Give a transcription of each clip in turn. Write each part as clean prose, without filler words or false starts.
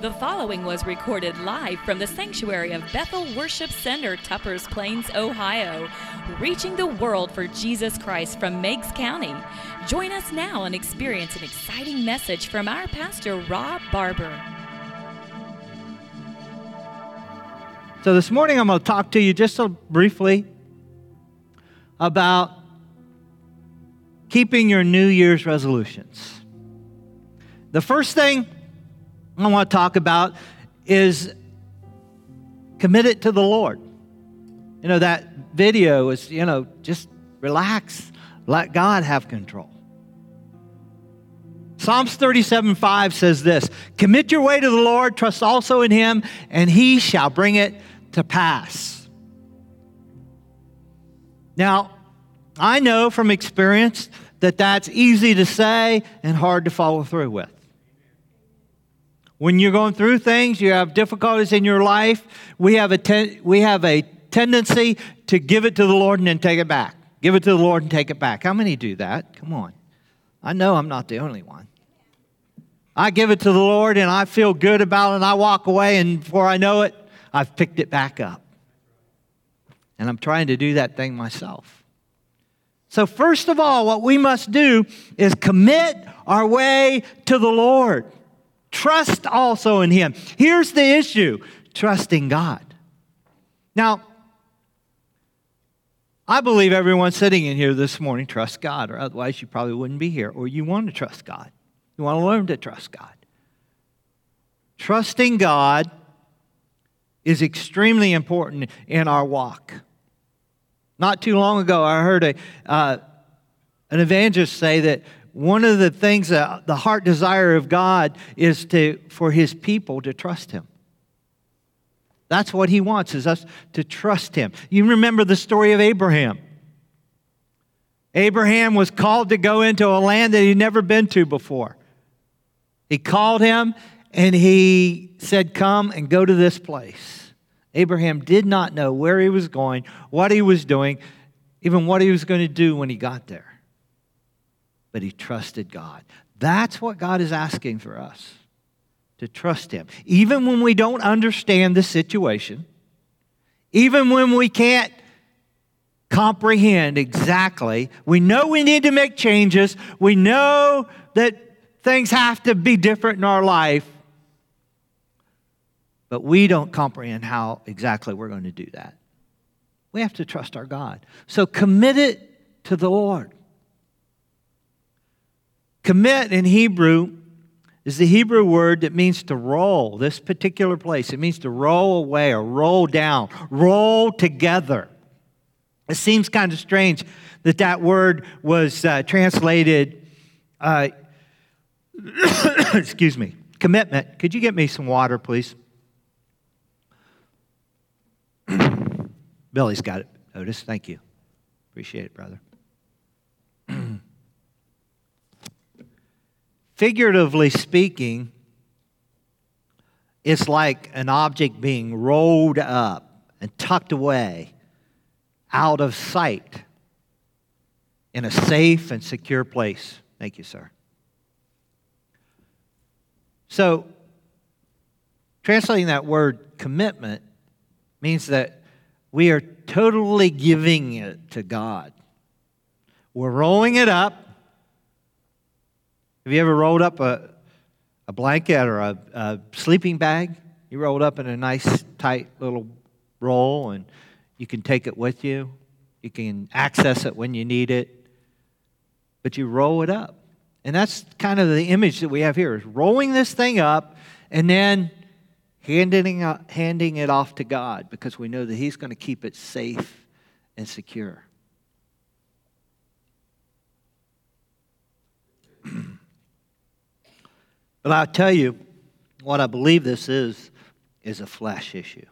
The following was recorded live from the sanctuary of Bethel Worship Center, Tuppers Plains, Ohio, reaching the world for Jesus Christ from Meigs County. Join us now and experience an exciting message from our pastor, Rob Barber. So this morning I'm going to talk to you just so briefly about keeping your New Year's resolutions. The first thing I want to talk about is commit it to the Lord. You know, that video is, just relax. Let God have control. Psalms 37:5 says this, "Commit your way to the Lord, trust also in Him, and He shall bring it to pass." Now, I know from experience that that's easy to say and hard to follow through with. When you're going through things, you have difficulties in your life, we have a tendency to give it to the Lord and then take it back. Give it to the Lord and take it back. How many do that? Come on. I know I'm not the only one. I give it to the Lord and I feel good about it and I walk away, and before I know it, I've picked it back up. And I'm trying to do that thing myself. So first of all, what we must do is commit our way to the Lord. Trust also in Him. Here's the issue, trusting God. Now, I believe everyone sitting in here this morning trusts God, or otherwise you probably wouldn't be here, or you want to trust God. You want to learn to trust God. Trusting God is extremely important in our walk. Not too long ago, I heard an evangelist say that one of the things that the heart desire of God is for His people to trust Him. That's what He wants, is us to trust Him. You remember the story of Abraham. Abraham was called to go into a land that he'd never been to before. He called him and He said, "Come and go to this place." Abraham did not know where he was going, what he was doing, even what he was going to do when he got there. But he trusted God. That's what God is asking for us, to trust Him. Even when we don't understand the situation, even when we can't comprehend exactly, we know we need to make changes, we know that things have to be different in our life, but we don't comprehend how exactly we're going to do that. We have to trust our God. So commit it to the Lord. Commit in Hebrew is the Hebrew word that means to roll. This particular place, it means to roll away or roll down, roll together. It seems kind of strange that that word was translated, excuse me, commitment. Could you get me some water, please? Billy's got it, Otis. Thank you. Appreciate it, brother. Figuratively speaking, it's like an object being rolled up and tucked away out of sight in a safe and secure place. Thank you, sir. So, translating that word commitment means that we are totally giving it to God. We're rolling it up. Have you ever rolled up a blanket or a sleeping bag? You roll it up in a nice, tight little roll, and you can take it with you. You can access it when you need it. But you roll it up. And that's kind of the image that we have here, is rolling this thing up and then handing it off to God, because we know that He's going to keep it safe and secure. But I'll tell you, what I believe this is a flesh issue.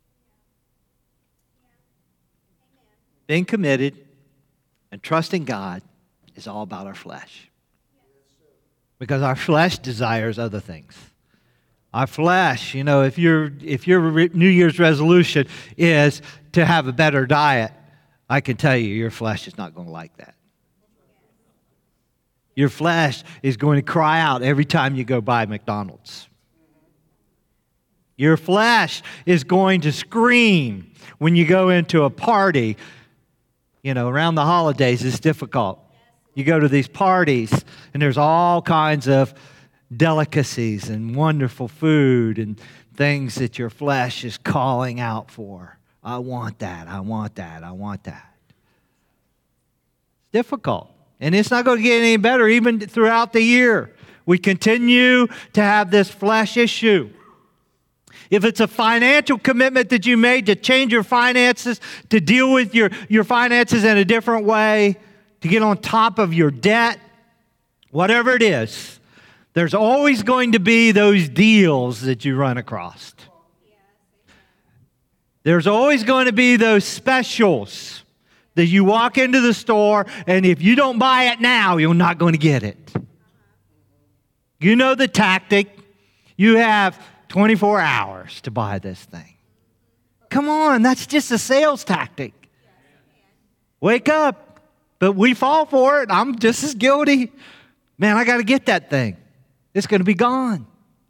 Being committed and trusting God is all about our flesh. Because our flesh desires other things. Our flesh, if your New Year's resolution is to have a better diet, I can tell you your flesh is not going to like that. Your flesh is going to cry out every time you go by McDonald's. Your flesh is going to scream when you go into a party. You know, around the holidays, it's difficult. You go to these parties, and there's all kinds of delicacies and wonderful food and things that your flesh is calling out for. I want that, I want that, I want that. It's difficult. And it's not going to get any better even throughout the year. We continue to have this flesh issue. If it's a financial commitment that you made to change your finances, to deal with your finances in a different way, to get on top of your debt, whatever it is, there's always going to be those deals that you run across. There's always going to be those specials that you walk into the store, and if you don't buy it now, you're not going to get it. You know the tactic. You have 24 hours to buy this thing. Come on, that's just a sales tactic. Wake up. But we fall for it. I'm just as guilty. Man, I got to get that thing. It's going to be gone.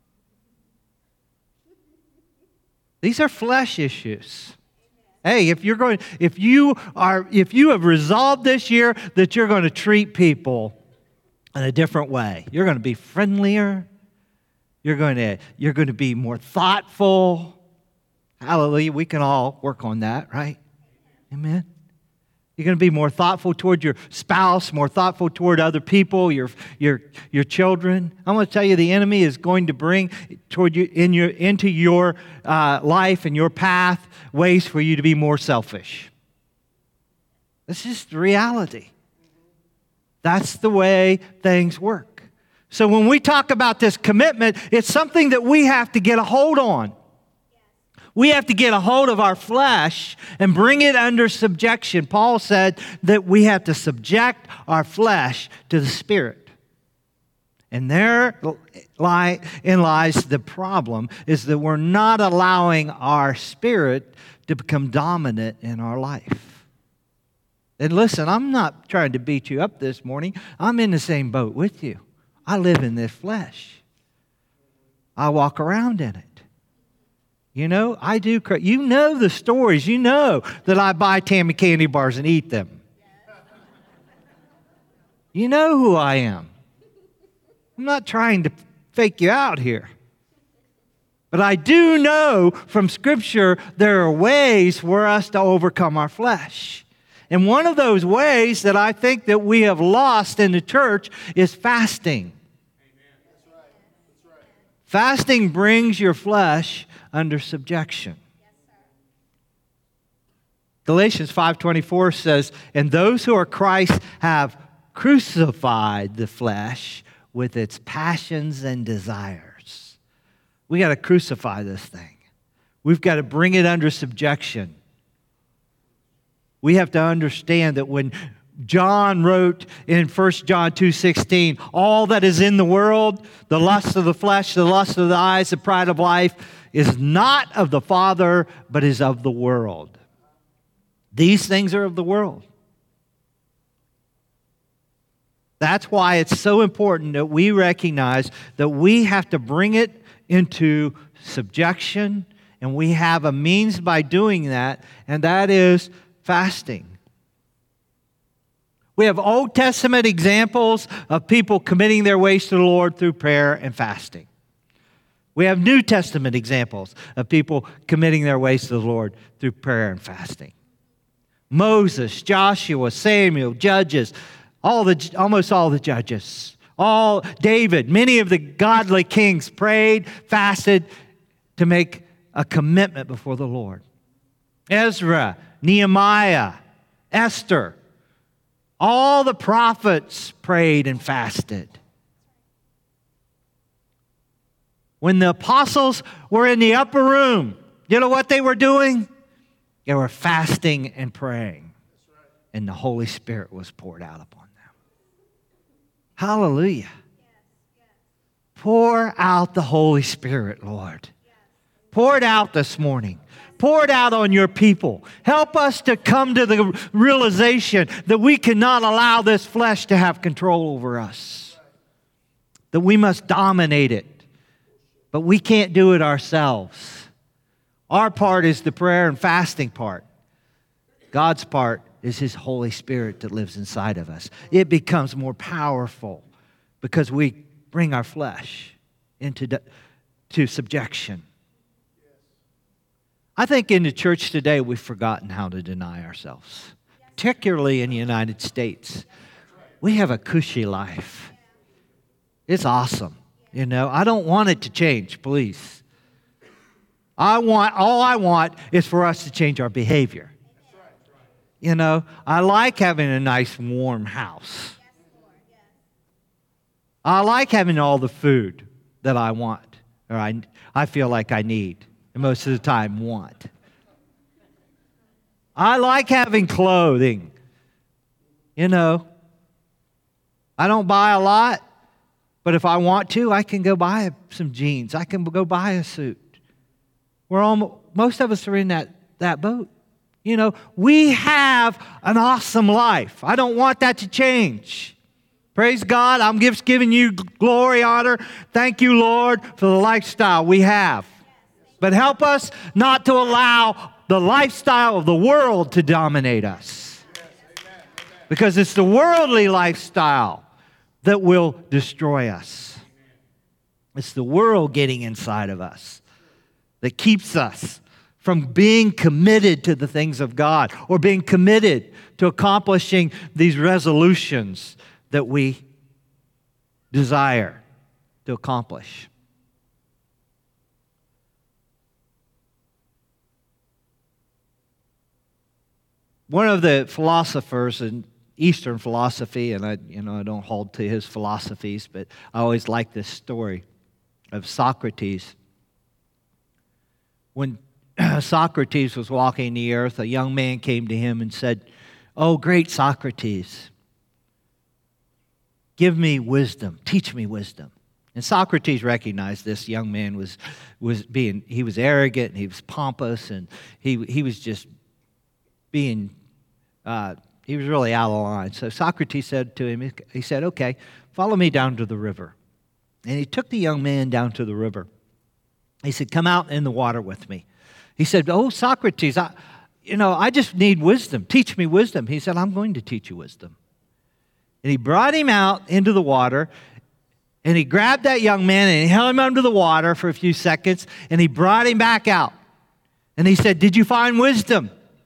These are flesh issues. Hey, if you have resolved this year that you're going to treat people in a different way, you're going to be friendlier. You're going to be more thoughtful. Hallelujah. We can all work on that, right? Amen. You're going to be more thoughtful toward your spouse, more thoughtful toward other people, your children. I'm going to tell you, the enemy is going to bring toward you into your life and your path ways for you to be more selfish. That's just the reality. That's the way things work. So when we talk about this commitment, it's something that we have to get a hold on. We have to get a hold of our flesh and bring it under subjection. Paul said that we have to subject our flesh to the Spirit. And therein lies the problem, is that we're not allowing our spirit to become dominant in our life. And listen, I'm not trying to beat you up this morning. I'm in the same boat with you. I live in this flesh. I walk around in it. You know, I do. You know the stories. You know that I buy Tammy candy bars and eat them. You know who I am. I'm not trying to fake you out here. But I do know from Scripture there are ways for us to overcome our flesh. And one of those ways that I think that we have lost in the church is fasting. Fasting brings your flesh under subjection. Galatians 5:24 says, "And those who are Christ have crucified the flesh with its passions and desires." We got to crucify this thing. We've got to bring it under subjection. We have to understand that when John wrote in 1 John 2:16, all that is in the world, the lust of the flesh, the lust of the eyes, the pride of life, is not of the Father, but is of the world. These things are of the world. That's why it's so important that we recognize that we have to bring it into subjection, and we have a means by doing that, and that is fasting. We have Old Testament examples of people committing their ways to the Lord through prayer and fasting. We have New Testament examples of people committing their ways to the Lord through prayer and fasting. Moses, Joshua, Samuel, Judges, almost all the judges, David, many of the godly kings prayed, fasted to make a commitment before the Lord. Ezra, Nehemiah, Esther, all the prophets prayed and fasted. When the apostles were in the upper room, you know what they were doing? They were fasting and praying. And the Holy Spirit was poured out upon them. Hallelujah. Pour out the Holy Spirit, Lord. Pour it out this morning. Pour it out on your people. Help us to come to the realization that we cannot allow this flesh to have control over us. That we must dominate it. But we can't do it ourselves. Our part is the prayer and fasting part. God's part is His Holy Spirit that lives inside of us. It becomes more powerful because we bring our flesh into subjection. I think in the church today we've forgotten how to deny ourselves, particularly in the United States. We have a cushy life. It's awesome. I don't want it to change, please. All I want is for us to change our behavior. I like having a nice warm house. I like having all the food that I want, or I feel like I need, and most of the time want. I like having clothing. I don't buy a lot, but if I want to, I can go buy some jeans. I can go buy a suit. Most of us are in that boat. We have an awesome life. I don't want that to change. Praise God. I'm just giving you glory, honor. Thank you, Lord, for the lifestyle we have. But help us not to allow the lifestyle of the world to dominate us. Because it's the worldly lifestyle that will destroy us. It's the world getting inside of us that keeps us from being committed to the things of God or being committed to accomplishing these resolutions that we desire to accomplish. One of the philosophers in Eastern philosophy, and I don't hold to his philosophies, but I always like this story of Socrates. When Socrates was walking the earth, a young man came to him and said, "Oh, great Socrates, give me wisdom, teach me wisdom." And Socrates recognized this young man was arrogant and he was pompous and he was just being, he was really out of line. So Socrates said to him, he said, "Okay, follow me down to the river." And he took the young man down to the river. He said, "Come out in the water with me." He said, "Oh, Socrates, I just need wisdom. Teach me wisdom." He said, "I'm going to teach you wisdom." And he brought him out into the water, and he grabbed that young man and he held him under the water for a few seconds, and he brought him back out. And he said, "Did you find wisdom?"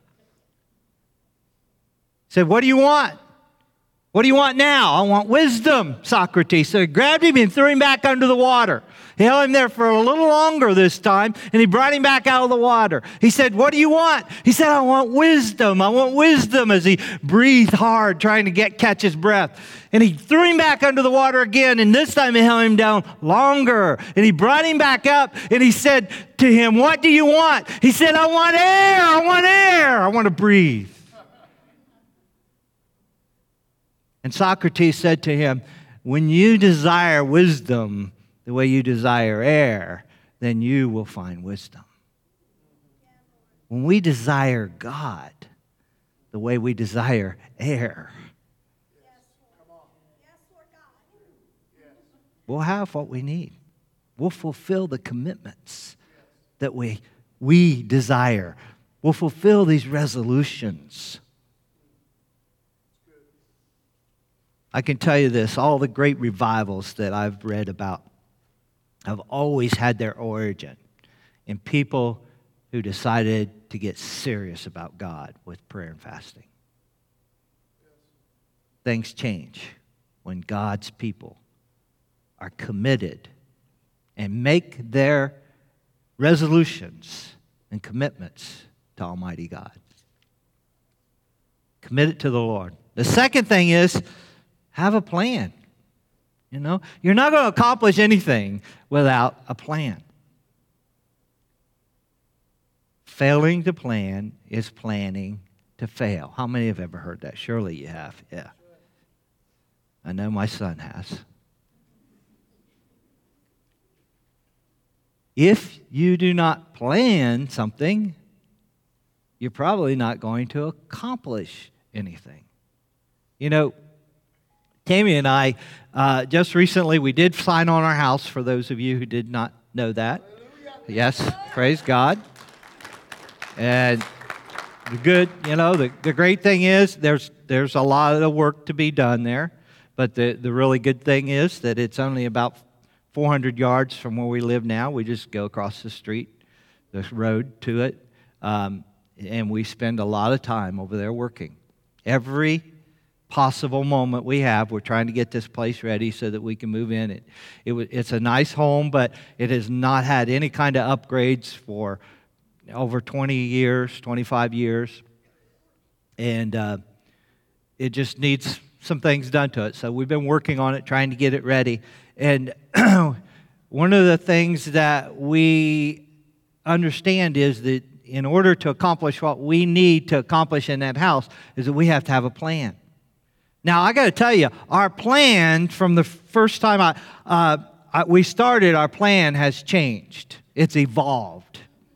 He said, "What do you want?" "What do you want now?" "I want wisdom," Socrates. So he grabbed him and threw him back under the water. He held him there for a little longer this time, and he brought him back out of the water. He said, "What do you want?" He said, "I want wisdom. I want wisdom," as he breathed hard, trying to catch his breath. And he threw him back under the water again, and this time he held him down longer. And he brought him back up, and he said to him, "What do you want?" He said, "I want air. I want air. I want to breathe." And Socrates said to him, "When you desire wisdom the way you desire air, then you will find wisdom." When we desire God the way we desire air, we'll have what we need. We'll fulfill the commitments that we desire. We'll fulfill these resolutions. I can tell you this, all the great revivals that I've read about have always had their origin in people who decided to get serious about God with prayer and fasting. Things change when God's people are committed and make their resolutions and commitments to Almighty God. Commit it to the Lord. The second thing is, have a plan. You're not going to accomplish anything without a plan. Failing to plan is planning to fail. How many have ever heard that? Surely you have. Yeah. I know my son has. If you do not plan something, you're probably not going to accomplish anything. Tammy and I, just recently, we did sign on our house, for those of you who did not know that. Yes, praise God. And the great thing is there's a lot of work to be done there, but the really good thing is that it's only about 400 yards from where we live now. We just go across the street, the road to it, and we spend a lot of time over there working. Every possible moment we have, we're trying to get this place ready so that we can move in. It's a nice home, but it has not had any kind of upgrades for over 20 years, 25 years, and it just needs some things done to it. So we've been working on it, trying to get it ready. And one of the things that we understand is that in order to accomplish what we need to accomplish in that house is that we have to have a plan. Now, I got to tell you, our plan from the first time we started, our plan has changed. It's evolved.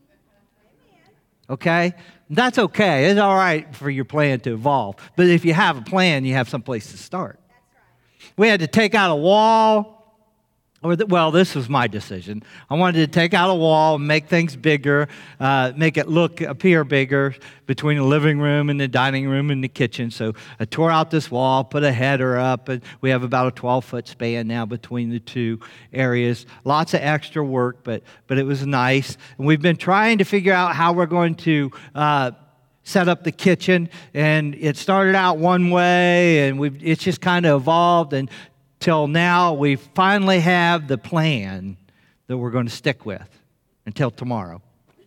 Okay? That's okay. It's all right for your plan to evolve. But if you have a plan, you have some place to start. We had to take out a wall. This was my decision. I wanted to take out a wall and make things bigger, make it appear bigger between the living room and the dining room and the kitchen. So I tore out this wall, put a header up, and we have about a 12-foot span now between the two areas. Lots of extra work, but it was nice. And we've been trying to figure out how we're going to set up the kitchen, and it started out one way, and it's just kind of evolved, and till now, we finally have the plan that we're going to stick with until tomorrow.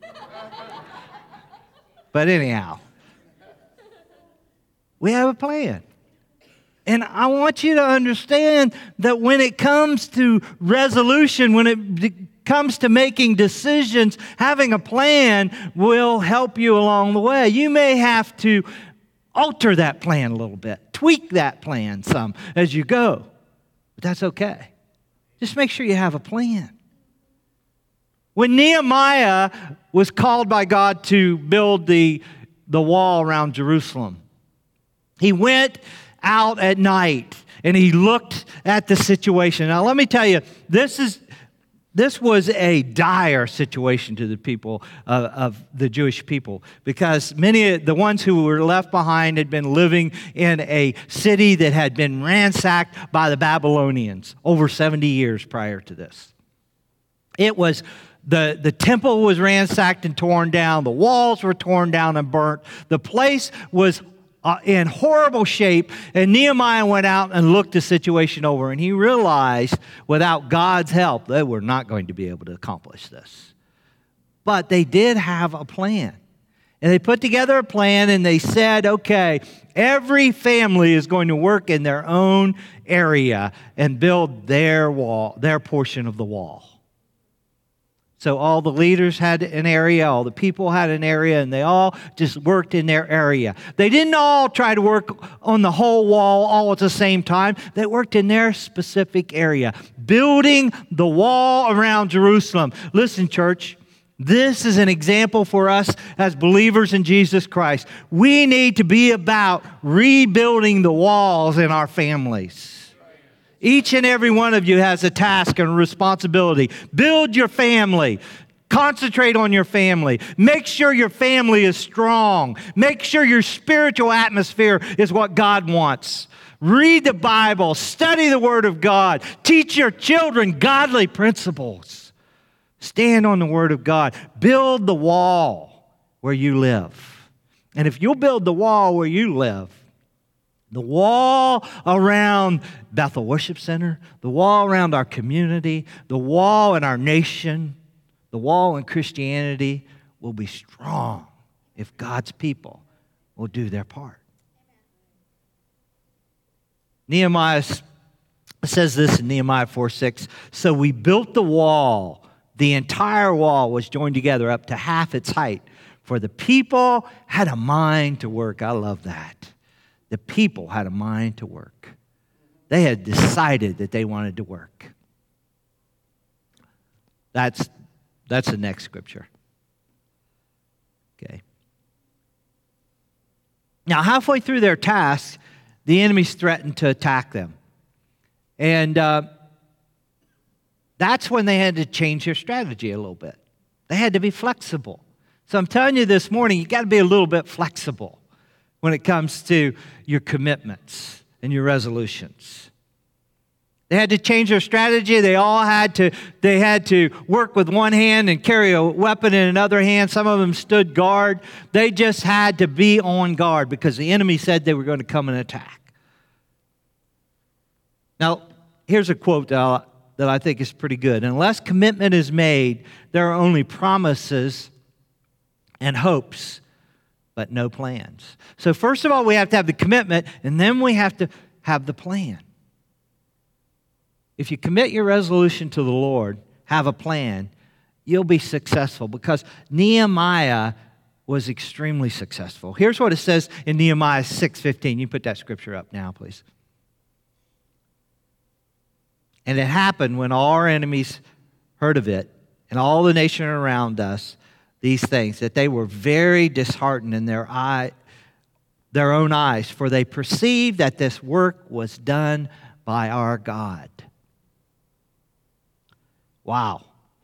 But anyhow, we have a plan. And I want you to understand that when it comes to resolution, when it comes to making decisions, having a plan will help you along the way. You may have to alter that plan a little bit, tweak that plan some as you go. But that's okay. Just make sure you have a plan. When Nehemiah was called by God to build the wall around Jerusalem, he went out at night and he looked at the situation. Now let me tell you, this was a dire situation to the people of the Jewish people, because many of the ones who were left behind had been living in a city that had been ransacked by the Babylonians over 70 years prior to this. It was the temple was ransacked and torn down. The walls were torn down and burnt. The place was in horrible shape, and Nehemiah went out and looked the situation over, and he realized without God's help, they were not going to be able to accomplish this. But they did have a plan, and they put together a plan, and they said, okay, every family is going to work in their own area and build their wall, their portion of the wall. So all the leaders had an area, all the people had an area, and they all just worked in their area. They didn't all try to work on the whole wall all at the same time. They worked in their specific area, building the wall around Jerusalem. Listen, church, this is an example for us as believers in Jesus Christ. We need to be about rebuilding the walls in our families. Each and every one of you has a task and a responsibility. Build your family. Concentrate on your family. Make sure your family is strong. Make sure your spiritual atmosphere is what God wants. Read the Bible. Study the Word of God. Teach your children godly principles. Stand on the Word of God. Build the wall where you live. And if you'll build the wall where you live, the wall around Bethel Worship Center, the wall around our community, the wall in our nation, the wall in Christianity will be strong if God's people will do their part. Nehemiah says this in Nehemiah 4:6. So we built the wall. The entire wall was joined together up to half its height, for the people had a mind to work. I love that. The people had a mind to work. They had decided that they wanted to work. That's the next scripture. Okay. Now, halfway through their task, the enemies threatened to attack them. And That's when they had to change their strategy a little bit. They had to be flexible. So I'm telling you this morning, you got to be a little bit flexible when it comes to your commitments and your resolutions. They had to change their strategy. They had to work with one hand and carry a weapon in another hand. Some of them stood guard. They just had to be on guard because the enemy said they were going to come and attack. Now, here's a quote that I think is pretty good. Unless commitment is made, there are only promises and hopes, but no plans. So first of all, we have to have the commitment, and then we have to have the plan. If you commit your resolution to the Lord, have a plan, you'll be successful because Nehemiah was extremely successful. Here's what it says in Nehemiah 6:15. You put that scripture up now, please. And it happened when all our enemies heard of it and all the nation around us, these things, that they were very disheartened in their own eyes, for they perceived that this work was done by our God. Wow.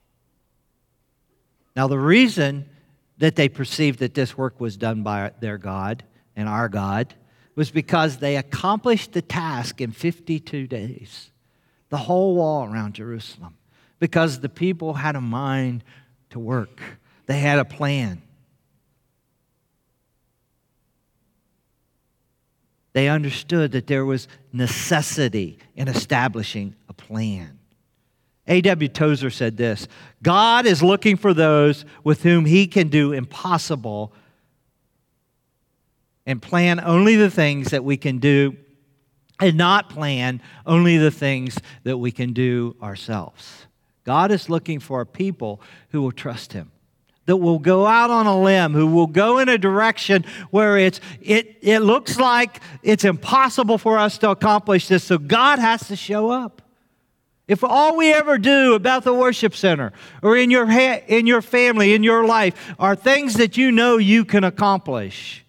Now, the reason that they perceived that this work was done by their God and our God was because they accomplished the task in 52 days, the whole wall around Jerusalem, because the people had a mind to work. They had a plan. They understood that there was necessity in establishing a plan. A.W. Tozer said this: God is looking for those with whom He can do impossible and plan only the things that we can do and not plan only the things that we can do ourselves. God is looking for a people who will trust Him, that will go out on a limb, who will go in a direction where it looks like it's impossible for us to accomplish this, so God has to show up. If all we ever do about the worship center or in your family, in your life, are things that you know you can accomplish,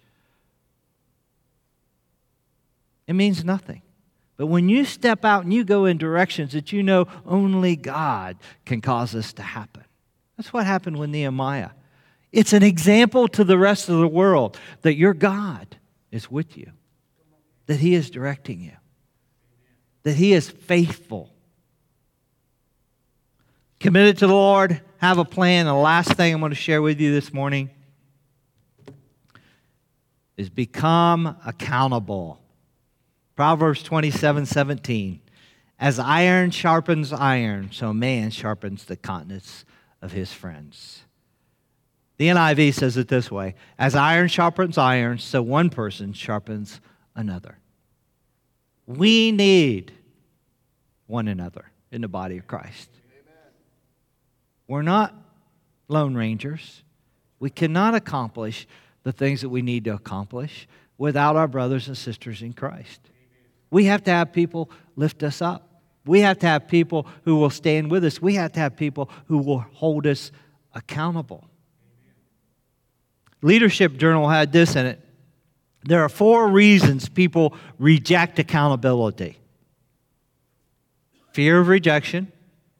it means nothing. But when you step out and you go in directions that you know only God can cause this to happen. That's what happened with Nehemiah. It's an example to the rest of the world that your God is with you, that He is directing you, that He is faithful. Committed to the Lord, have a plan. And the last thing I'm going to share with you this morning is become accountable. Proverbs 27:17. As iron sharpens iron, so man sharpens the countenance of his friends. The NIV says it this way: as iron sharpens iron, so one person sharpens another. We need one another in the body of Christ. We're not lone rangers. We cannot accomplish the things that we need to accomplish without our brothers and sisters in Christ. We have to have people lift us up. We have to have people who will stand with us. We have to have people who will hold us accountable. Leadership Journal had this in it. There are 4 reasons people reject accountability: fear of rejection,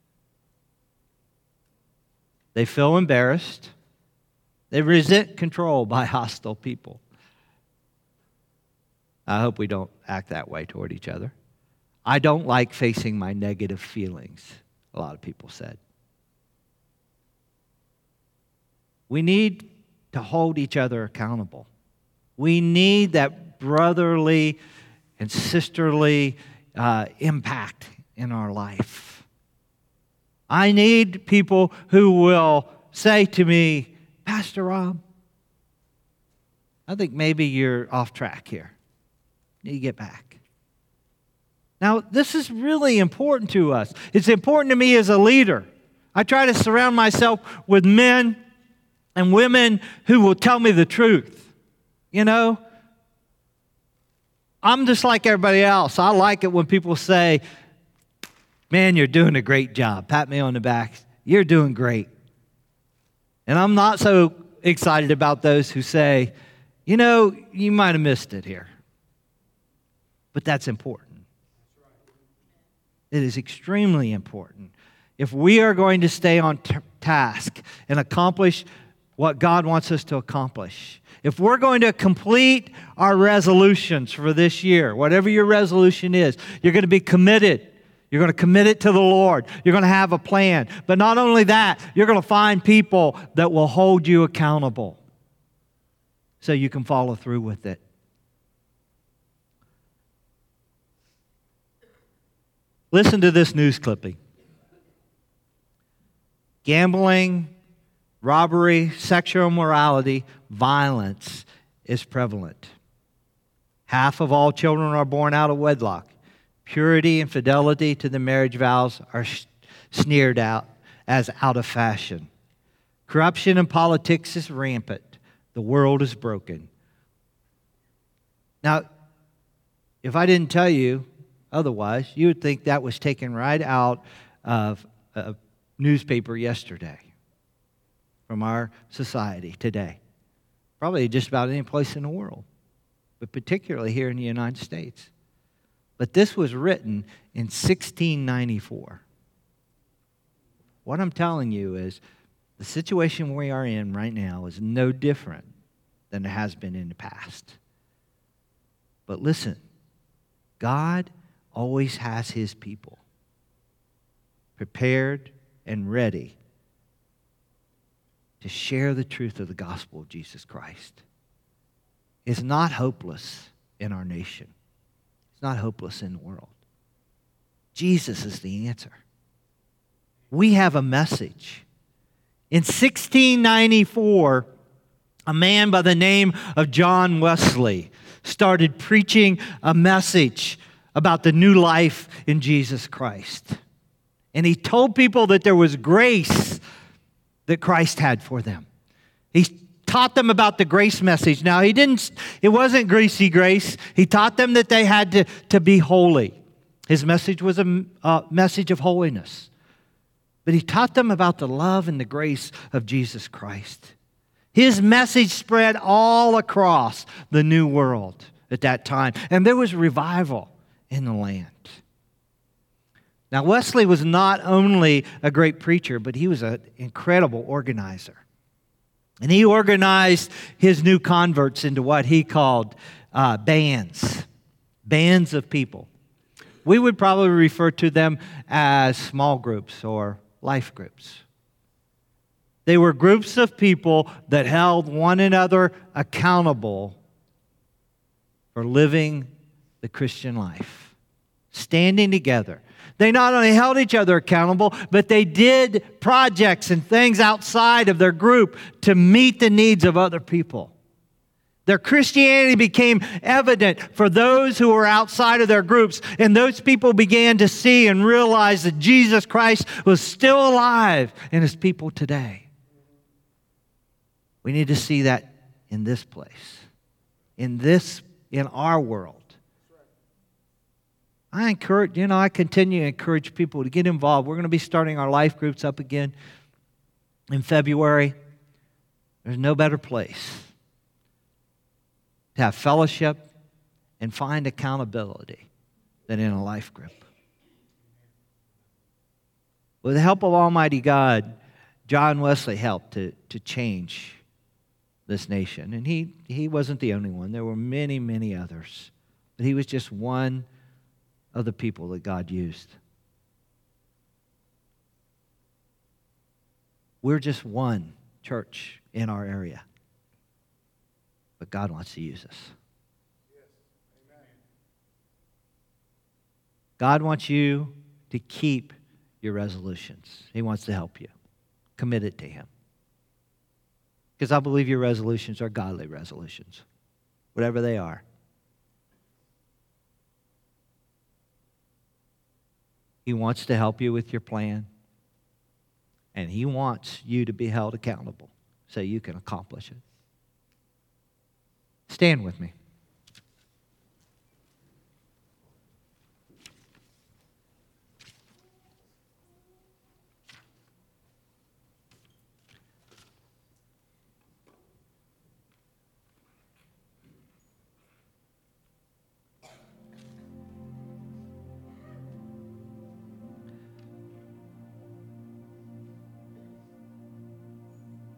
they feel embarrassed, they resent control by hostile people. I hope we don't act that way toward each other. I don't like facing my negative feelings, a lot of people said. We need to hold each other accountable. We need that brotherly and sisterly impact in our life. I need people who will say to me, Pastor Rob, I think maybe you're off track here. You need to get back. Now, this is really important to us. It's important to me as a leader. I try to surround myself with men and women who will tell me the truth. You know, I'm just like everybody else. I like it when people say, man, you're doing a great job. Pat me on the back. You're doing great. And I'm not so excited about those who say, you know, you might have missed it here. But that's important. It is extremely important. if we are going to stay on task and accomplish what God wants us to accomplish, if we're going to complete our resolutions for this year, whatever your resolution is, you're going to be committed. You're going to commit it to the Lord. You're going to have a plan. But not only that, you're going to find people that will hold you accountable so you can follow through with it. Listen to this news clipping. Gambling, robbery, sexual immorality, violence is prevalent. Half of all children are born out of wedlock. Purity and fidelity to the marriage vows are sneered out as out of fashion. Corruption in politics is rampant. The world is broken. Now, if I didn't tell you otherwise, you would think that was taken right out of a newspaper yesterday from our society today. Probably just about any place in the world, but particularly here in the United States. But this was written in 1694. What I'm telling you is the situation we are in right now is no different than it has been in the past. But listen, God always has His people prepared and ready to share the truth of the gospel of Jesus Christ. It's not hopeless in our nation. It's not hopeless in the world. Jesus is the answer. We have a message. In 1694, a man by the name of John Wesley started preaching a message about the new life in Jesus Christ. And he told people that there was grace that Christ had for them. He taught them about the grace message. Now, it wasn't greasy grace. He taught them that they had to be holy. His message was a message of holiness. But he taught them about the love and the grace of Jesus Christ. His message spread all across the new world at that time. And there was revival in the land. Now, Wesley was not only a great preacher, but he was an incredible organizer. And he organized his new converts into what he called bands of people. We would probably refer to them as small groups or life groups. They were groups of people that held one another accountable for living the Christian life, standing together. They not only held each other accountable, but they did projects and things outside of their group to meet the needs of other people. Their Christianity became evident for those who were outside of their groups, and those people began to see and realize that Jesus Christ was still alive in His people today. We need to see that in this place, in our world. I continue to encourage people to get involved. We're going to be starting our life groups up again in February. There's no better place to have fellowship and find accountability than in a life group. With the help of Almighty God, John Wesley helped to change this nation. And he wasn't the only one. There were many, many others. But he was just one of the people that God used. We're just one church in our area. But God wants to use us. God wants you to keep your resolutions. He wants to help you. Commit it to Him. Because I believe your resolutions are godly resolutions, whatever they are. He wants to help you with your plan. And He wants you to be held accountable so you can accomplish it. Stand with me.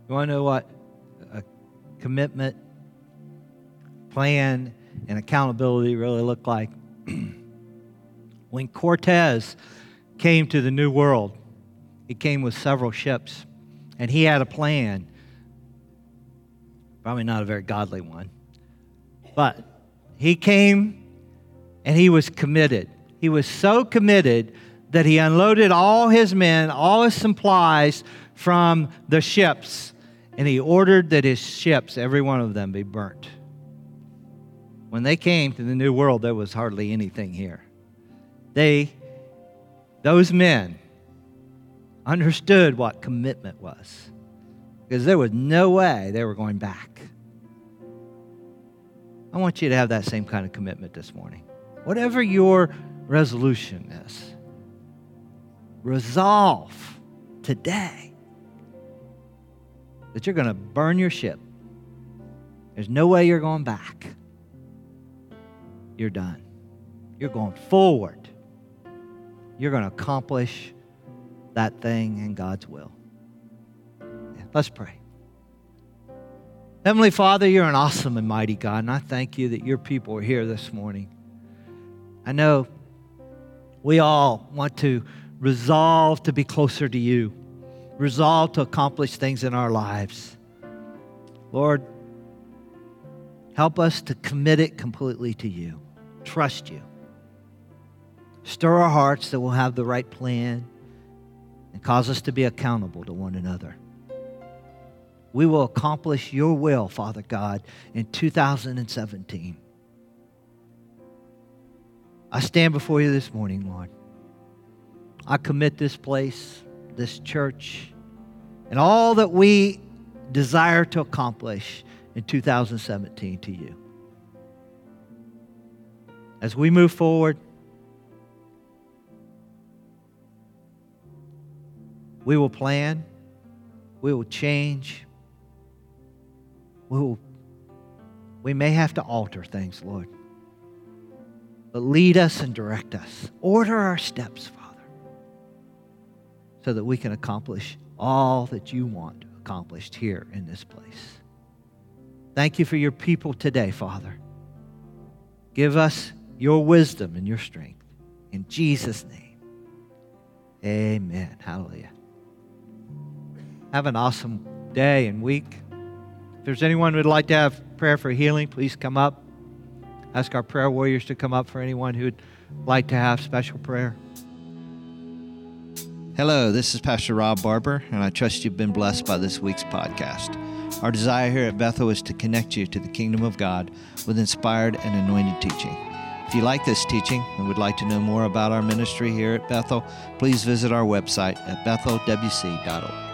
You want to know what a commitment, plan, and accountability really look like? When Cortez came to the New World, he came with several ships, and he had a plan. Probably not a very godly one. But he came, and he was committed. He was so committed that he unloaded all his men, all his supplies from the ships, and he ordered that his ships, every one of them, be burnt. When they came to the New World, there was hardly anything here. Those men understood what commitment was, because there was no way they were going back. I want you to have that same kind of commitment this morning. Whatever your resolution is, resolve today that you're going to burn your ship. There's no way you're going back. You're done. You're going forward. You're going to accomplish that thing in God's will. Yeah, let's pray. Heavenly Father, you're an awesome and mighty God, and I thank you that your people are here this morning. I know we all want to resolve to be closer to you, resolve to accomplish things in our lives. Lord, help us to commit it completely to you, trust you. Stir our hearts that we'll have the right plan and cause us to be accountable to one another. We will accomplish your will, Father God, in 2017. I stand before you this morning, Lord. I commit this place, this church, and all that we desire to accomplish in 2017 to you. As we move forward, we will plan, we will change, we may have to alter things, Lord. But lead us and direct us. Order our steps, Father, so that we can accomplish all that you want accomplished here in this place. Thank you for your people today, Father. Give us your wisdom and your strength. In Jesus' name, amen. Hallelujah. Have an awesome day and week. If there's anyone who would like to have prayer for healing, please come up. Ask our prayer warriors to come up for anyone who would like to have special prayer. Hello, this is Pastor Rob Barber, and I trust you've been blessed by this week's podcast. Our desire here at Bethel is to connect you to the kingdom of God with inspired and anointed teaching. If you like this teaching and would like to know more about our ministry here at Bethel, please visit our website at bethelwc.org.